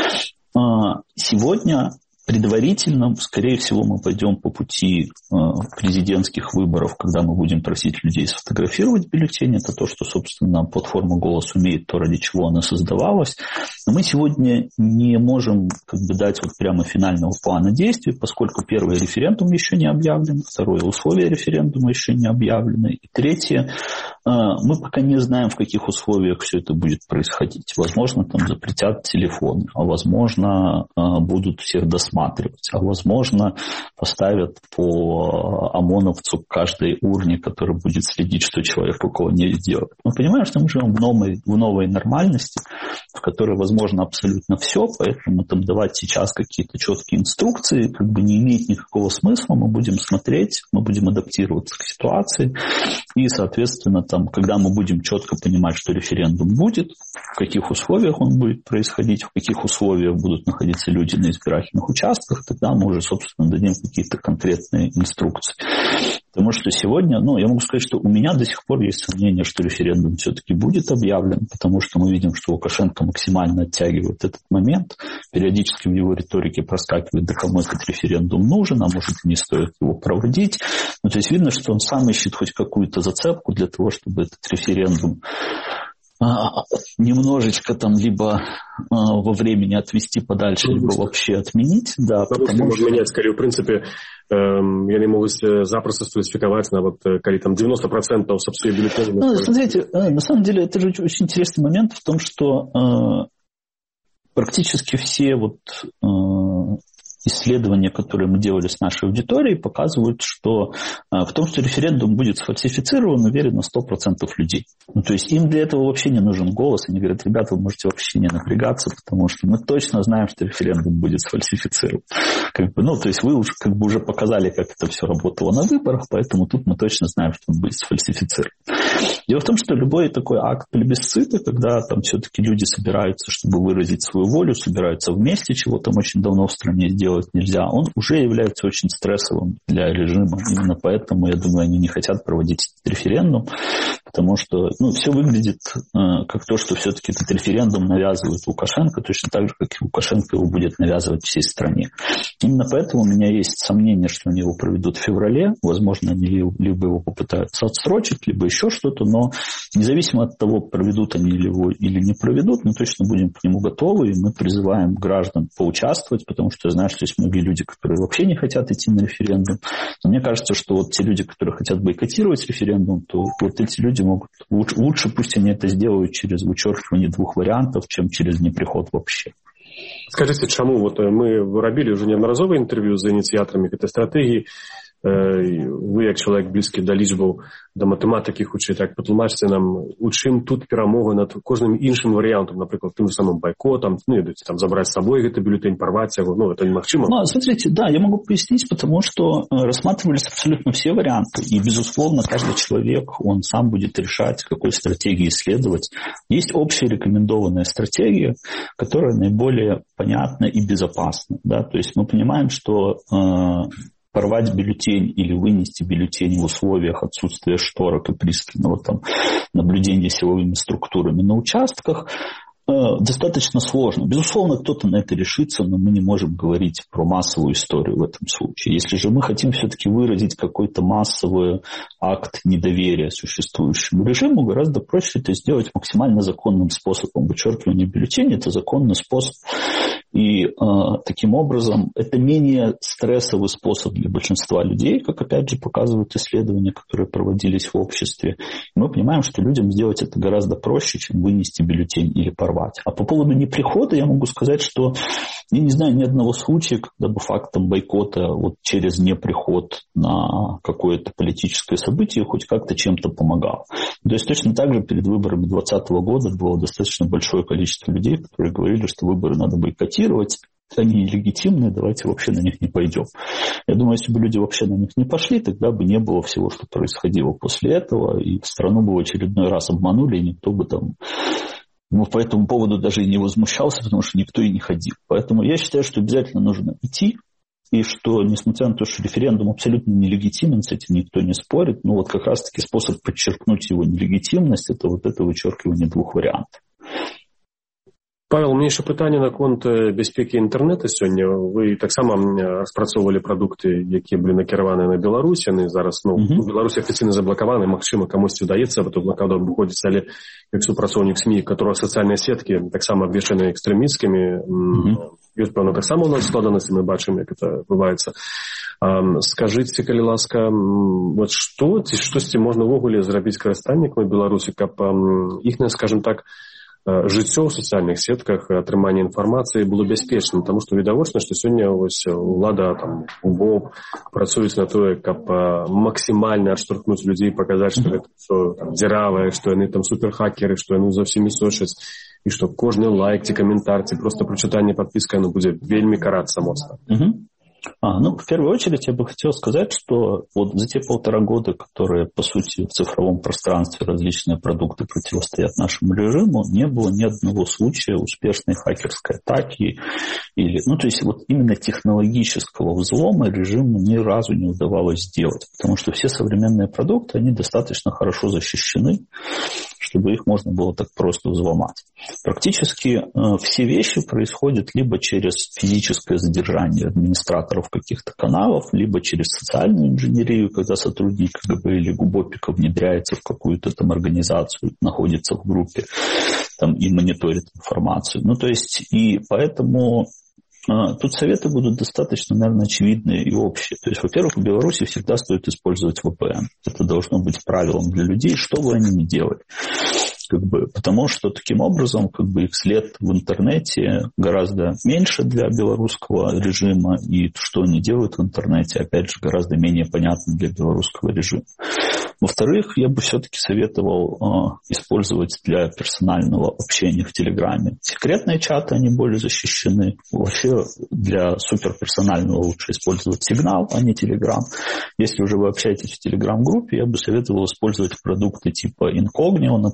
Сегодня предварительно, скорее всего, мы пойдем по пути э, президентских выборов, когда мы будем просить людей сфотографировать бюллетень. Это то, что, собственно, платформа «Голос» умеет, то, ради чего она создавалась. Но мы сегодня не можем как бы дать вот прямо финального плана действий, поскольку первый референдум еще не объявлен, второе условие референдума еще не объявлено, и третье, э, мы пока не знаем, в каких условиях все это будет происходить. Возможно, там запретят телефон, а возможно, э, будут всех досматривать. А возможно, поставят по ОМОНовцу к каждой урне, который будет следить, что человек около нее делает. Мы понимаем, что мы живем в новой, в новой нормальности, в которой возможно абсолютно все, поэтому там давать сейчас какие-то четкие инструкции как бы не имеет никакого смысла. Мы будем смотреть, мы будем адаптироваться к ситуации, и, соответственно, там, когда мы будем четко понимать, что референдум будет, в каких условиях он будет происходить, в каких условиях будут находиться люди на избирательных участках, тогда мы уже, собственно, дадим какие-то конкретные инструкции. Потому что сегодня, ну, я могу сказать, что у меня до сих пор есть сомнение, что референдум все-таки будет объявлен, потому что мы видим, что Лукашенко максимально оттягивает этот момент. Периодически в его риторике проскакивает, да кому этот референдум нужен, а может и не стоит его проводить. Ну, то есть видно, что он сам ищет хоть какую-то зацепку для того, чтобы этот референдум немножечко там либо а, во времени отвести подальше, ну, либо вообще отменить. Да, потому можно что... менять, скорее, в принципе, э, я не могу запросто спецификовать на вот, коли там девяносто процентов собственно бюллетеней. Ну, смотрите, на самом деле это же очень интересный момент в том, что э, практически все вот э, исследования, которые мы делали с нашей аудиторией, показывают, что э, в том, что референдум будет сфальсифицирован, уверено сто процентов людей. Ну, то есть им для этого вообще не нужен голос. Они говорят, ребята, вы можете вообще не напрягаться, потому что мы точно знаем, что референдум будет сфальсифицирован. Как бы, ну, то есть вы уже, как бы, уже показали, как это все работало на выборах, поэтому тут мы точно знаем, что он будет сфальсифицирован. Дело в том, что любой такой акт плебисцита, когда там все-таки люди собираются, чтобы выразить свою волю, собираются вместе, чего там очень давно в стране сделали, делать нельзя, он уже является очень стрессовым для режима. Именно поэтому, я думаю, они не хотят проводить этот референдум, потому что ну, все выглядит э, как то, что все-таки этот референдум навязывает Лукашенко, точно так же, как и Лукашенко его будет навязывать всей стране. Именно поэтому у меня есть сомнение, что они его проведут в феврале. Возможно, они либо его попытаются отсрочить, либо еще что-то, но независимо от того, проведут они его или не проведут, мы точно будем к нему готовы, и мы призываем граждан поучаствовать, потому что я знаю, что есть многие люди, которые вообще не хотят идти на референдум. Но мне кажется, что вот те люди, которые хотят бойкотировать референдум, то вот эти люди могут лучше, лучше пусть они это сделают через вычеркивание двух вариантов, чем через неприход вообще. Скажите, чему? Вот мы робили уже неодноразовое интервью з ініціаторами этой стратегии. Вы, як чоловік близький до лічбаў, до математики, хутчэй так, патлумачце нам, у чым тут перамога над кожным іншым вариантом, например, тем же самым бойкотом, ну, там, забрать с собой этот бюллетень, порвать его, ну, это немагчыма. Ну, смотрите, да, я могу пояснить, потому что рассматривались абсолютно все варианты, и, безусловно, каждый человек, он сам будет решать, какой стратегии следовать. Есть общая рекомендованная стратегия, которая наиболее понятна и безопасна, да, то есть мы понимаем, что э, порвать бюллетень или вынести бюллетень в условиях отсутствия шторок и пристального там наблюдения силовыми структурами на участках э, достаточно сложно. Безусловно, кто-то на это решится, но мы не можем говорить про массовую историю в этом случае. Если же мы хотим все-таки выразить какой-то массовый акт недоверия существующему режиму, гораздо проще это сделать максимально законным способом. Вычеркивание бюллетеней – это законный способ. И э, таким образом это менее стрессовый способ для большинства людей, как опять же показывают исследования, которые проводились в обществе. И мы понимаем, что людям сделать это гораздо проще, чем вынести бюллетень или порвать. А по поводу неприхода я могу сказать, что я не знаю ни одного случая, когда бы фактом бойкота вот через неприход на какое-то политическое событие хоть как-то чем-то помогал. То есть точно так же перед выборами двадцатого года было достаточно большое количество людей, которые говорили, что выборы надо бойкотировать, они нелегитимные, давайте вообще на них не пойдем. Я думаю, если бы люди вообще на них не пошли, тогда бы не было всего, что происходило после этого, и страну бы в очередной раз обманули, и никто бы там ну, по этому поводу даже и не возмущался, потому что никто и не ходил. Поэтому я считаю, что обязательно нужно идти, и что, несмотря на то, что референдум абсолютно нелегитимен, с этим никто не спорит, но вот как раз-таки способ подчеркнуть его нелегитимность – это вот это вычеркивание двух вариантов. Павел, у меня еще питание наконт бяспекі інтэрнэта сёння. Вы таксама распрацоўвалі прадукты, якія былі накіраваныя на Беларусь. Яны зараз, ну, mm-hmm. у Беларусі афіцыйна заблакаваны, магчыма, камусьці удаецца, то блакада абыходзіць, але як супрацоўнік СМІ, которого сацыяльныя сеткі таксама абвешчаны экстрэмісцкімі, mm-hmm. ёсць, пэўна, таксама у нас складанасці, мы бачым, як это бываецца. Скажыце, калі ласка, вот што, ці штосьці можна ўвогуле зрабіць карыстальнікам Беларусі, каб іхняе, скажем так, жыццё ў сацыяльных сетках, атрыманне інфармацыі было бяспечным, таму што відавочна, што сёння вось улада там УБОП працуюць на тое, каб максімальна адштурхнуць людзей, паказаць, што гэта ўсё дзіравае, што яны там суперхакеры, што яны за ўсімі сочаць, і што кожны лайк ці каментар, ці проста прачытанне падпіска, яно будзе вельмі карацца моцна. А, ну, в первую очередь я бы хотел сказать, что вот за те полтора года, которые, по сути, в цифровом пространстве различные продукты противостоят нашему режиму, не было ни одного случая успешной хакерской атаки или, ну, то есть вот именно технологического взлома режиму ни разу не удавалось сделать, потому что все современные продукты, они достаточно хорошо защищены, чтобы их можно было так просто взломать. Практически э, все вещи происходят либо через физическое задержание администраторов каких-то каналов, либо через социальную инженерию, когда сотрудник КГБ или ГУБОПика внедряется в какую-то там организацию, находится в группе там, и мониторит информацию. Ну, то есть, и поэтому тут советы будут достаточно, наверное, очевидные и общие. То есть, во-первых, в Беларуси всегда стоит использовать вэ пэ эн. Это должно быть правилом для людей, что бы они ни делали. Как бы, потому что таким образом как бы, их след в интернете гораздо меньше для белорусского режима, и что они делают в интернете, опять же, гораздо менее понятно для белорусского режима. Во-вторых, я бы все-таки советовал э, использовать для персонального общения в Телеграме секретные чаты, они более защищены. Вообще для суперперсонального лучше использовать Сигнал, а не Телеграм. Если уже вы общаетесь в Телеграм-группе, я бы советовал использовать продукты типа Incognito, например,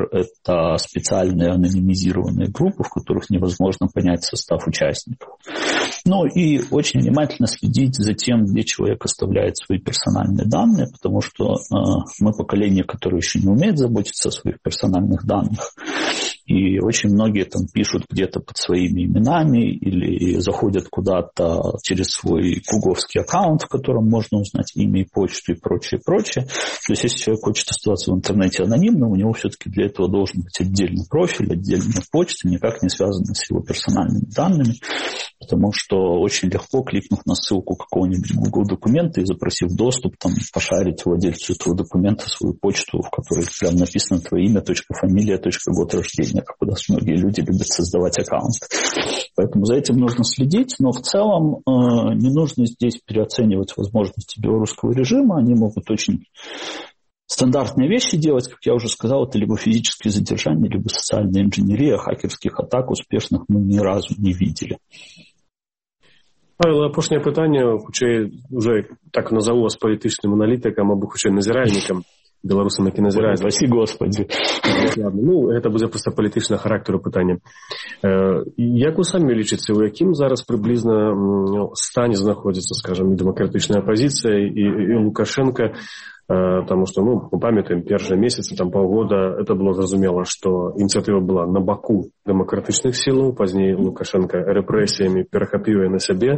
Вайбер – это специальные анонимизированные группы, в которых невозможно понять состав участников. Ну и очень внимательно следить за тем, где человек оставляет свои персональные данные, потому что э, мы поколение, которое еще не умеет заботиться о своих персональных данных. И очень многие там пишут где-то под своими именами или заходят куда-то через свой гугловский аккаунт, в котором можно узнать имя и почту и прочее, прочее. То есть если человек хочет оставаться в интернете анонимным, у него все-таки для этого должен быть отдельный профиль, отдельная почта, никак не связанная с его персональными данными, потому что очень легко, кликнув на ссылку какого-нибудь Google документа и запросив доступ, там, пошарить владельцу этого документа свою почту, в которой прям написано твое имя, точка, фамилия, точка, год рождения, как у нас многие люди любят создавать аккаунт. Поэтому за этим нужно следить, но в целом э, не нужно здесь переоценивать возможности белорусского режима. Они могут очень стандартные вещи делать, как я уже сказал, это либо физическое задержание, либо социальная инженерия. Хакерских атак успешных мы ни разу не видели. Павел, апошняе пытанне, хутчэй, уже так назову вас палітычным аналітыкам, або хутчэй назіральнікам, беларусам, які назіраюць. Спасі Господі. Ну, гэта будзе проста палітычнага характару пытання. Як вы самі лічыце, у якім зараз прыблізна стане знаходзіцца, скажам, дэмакратычная апазіцыя і, і Лукашенко, потому что, ну, мы памятаем, первые месяцы, там, полгода, это было зразумела, что инициатива была на боку демократичных сил, позднее Лукашенко репрессиями перехопил ее на себе.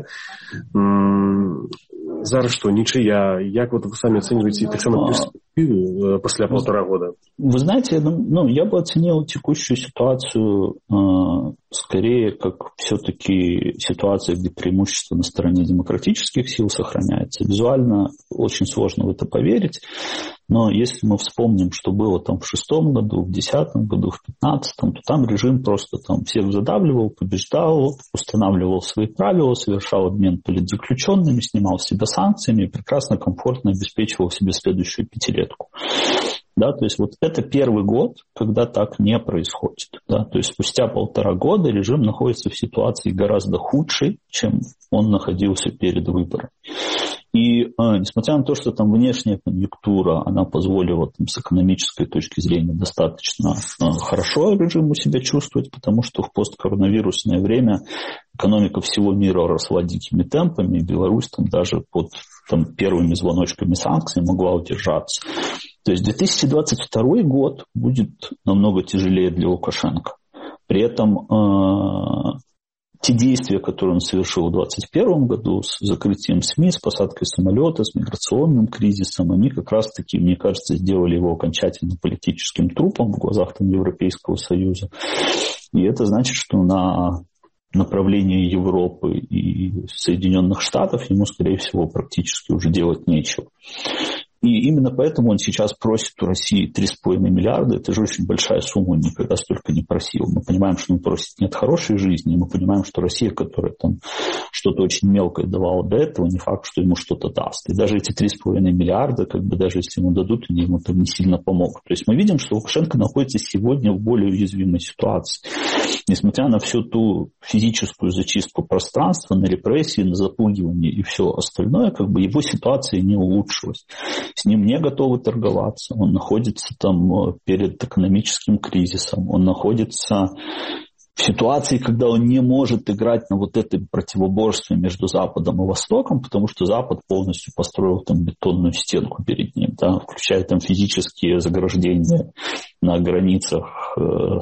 Зараз что, ничья, як вот вы сами оцениваете так само перспективу после полтора года? Вы знаете, ну, я бы оценил текущую ситуацию э, скорее как все-таки ситуация, где преимущество на стороне демократических сил сохраняется. Визуально очень сложно в это поверить, но если мы вспомним, что было там в шестом году, в десятом году, в пятнадцатом, то там режим просто там всех задавливал, побеждал, устанавливал свои правила, совершал обмен политзаключенными, снимал с себя санкциями и прекрасно, комфортно обеспечивал себе следующую пятилетку. Да, то есть вот это первый год, когда так не происходит. Да, то есть спустя полтора года режим находится в ситуации гораздо худшей, чем он находился перед выборами. И э, несмотря на то, что там внешняя конъюнктура, она позволила там, с экономической точки зрения достаточно э, хорошо режиму себя чувствовать, потому что в посткоронавирусное время экономика всего мира росла дикими темпами, и Беларусь там даже под там, первыми звоночками санкций могла удержаться. То есть две тысячи двадцать второй год будет намного тяжелее для Лукашенко. При этом э, те действия, которые он совершил в двадцать первом году с закрытием СМИ, с посадкой самолета, с миграционным кризисом, они как раз-таки, мне кажется, сделали его окончательно политическим трупом в глазах там, Европейского Союза. И это значит, что на направлении Европы и Соединенных Штатов ему, скорее всего, практически уже делать нечего. И именно поэтому он сейчас просит у России три с половиной миллиарда. Это же очень большая сумма, он никогда столько не просил. Мы понимаем, что он просит не от хорошей жизни, мы понимаем, что Россия, которая там что-то очень мелкое давала до этого, не факт, что ему что-то даст. И даже эти три с половиной миллиарда, как бы даже если ему дадут, они ему там не сильно помогут. То есть мы видим, что Лукашенко находится сегодня в более уязвимой ситуации. Несмотря на всю ту физическую зачистку пространства, на репрессии, на запугивание и все остальное, как бы его ситуация не улучшилась. С ним не готовы торговаться. Он находится там перед экономическим кризисом. Он находится в ситуации, когда он не может играть на вот этом противоборстве между Западом и Востоком, потому что Запад полностью построил там бетонную стенку перед ним, да, включая там физические заграждения на границах э,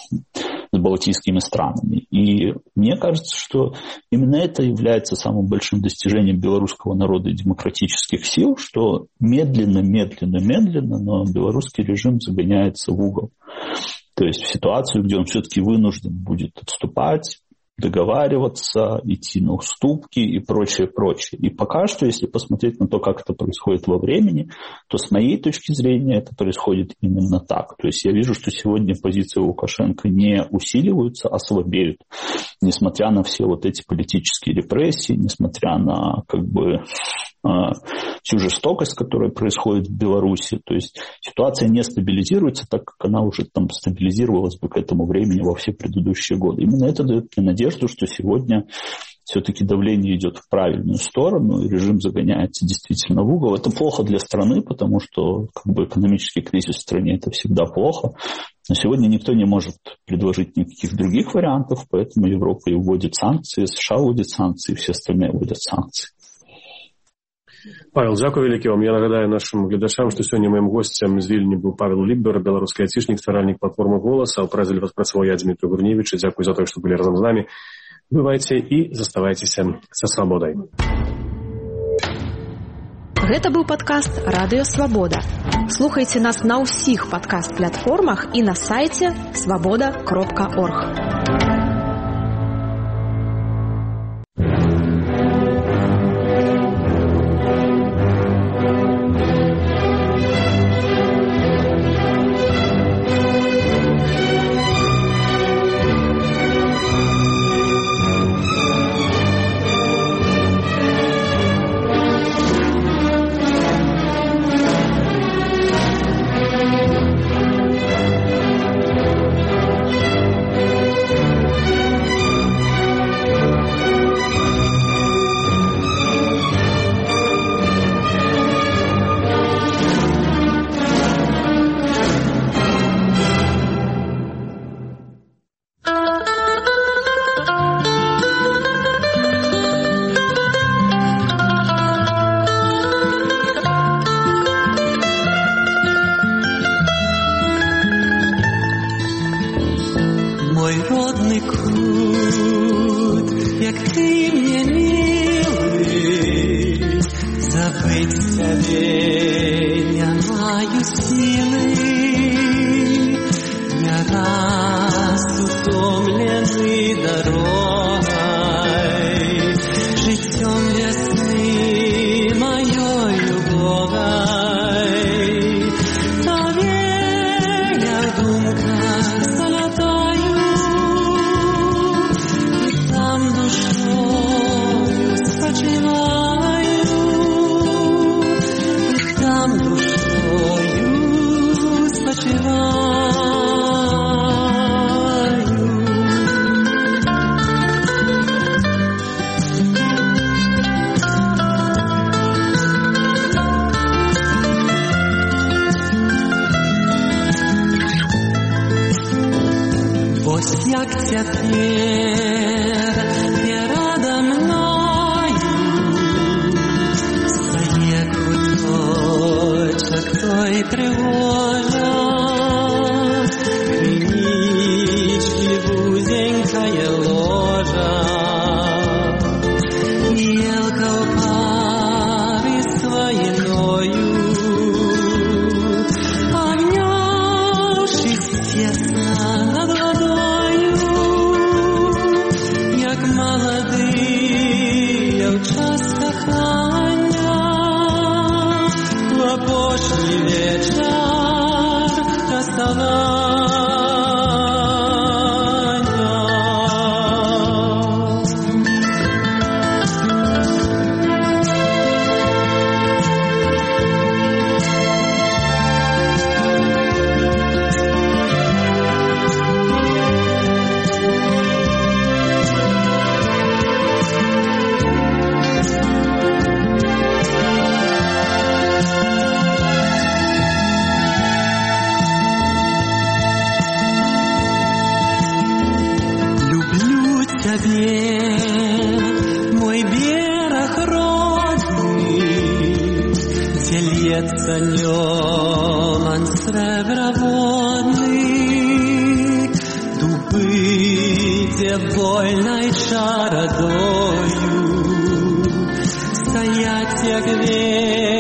с балтийскими странами. И мне кажется, что именно это является самым большим достижением белорусского народа и демократических сил, что медленно, медленно, медленно, но белорусский режим загоняется в угол. То есть в ситуацию, где он все-таки вынужден будет отступать, договариваться, идти на уступки и прочее, прочее. И пока что, если посмотреть на то, как это происходит во времени, то с моей точки зрения это происходит именно так. То есть я вижу, что сегодня позиции Лукашенко не усиливаются, а слабеют. Несмотря на все вот эти политические репрессии, несмотря на как бы всю жестокость, которая происходит в Беларуси. То есть ситуация не стабилизируется так, как она уже там стабилизировалась бы к этому времени во все предыдущие годы. Именно это дает мне надежду, что сегодня все-таки давление идет в правильную сторону, и режим загоняется действительно в угол. Это плохо для страны, потому что как бы, экономический кризис в стране – это всегда плохо. Но сегодня никто не может предложить никаких других варіантів, поэтому Европа и вводит санкции, США вводит санкции, все остальные вводят санкции. Павел, дзякуй вялікі вам. Я нагадаю нашим глядачам, што сёння маім госцем з Вільні быў Павел Лібер, беларускі айцішнік, стваральнік платформы «Голас», а ў праздзе распрацаваў я, Дмітрий Гурневич. Дзякуй за тое, што былі разам з намі. Бывайце і заставайцеся са свабодай. Гэта быў падкаст «Радыё Свабода». Слухайце нас на ўсіх падкаст-платформах і на сайце свабода кропка орг. Мой берег родный, где льется Неман среброводный, дубы, где вольной шародою стоят, як век.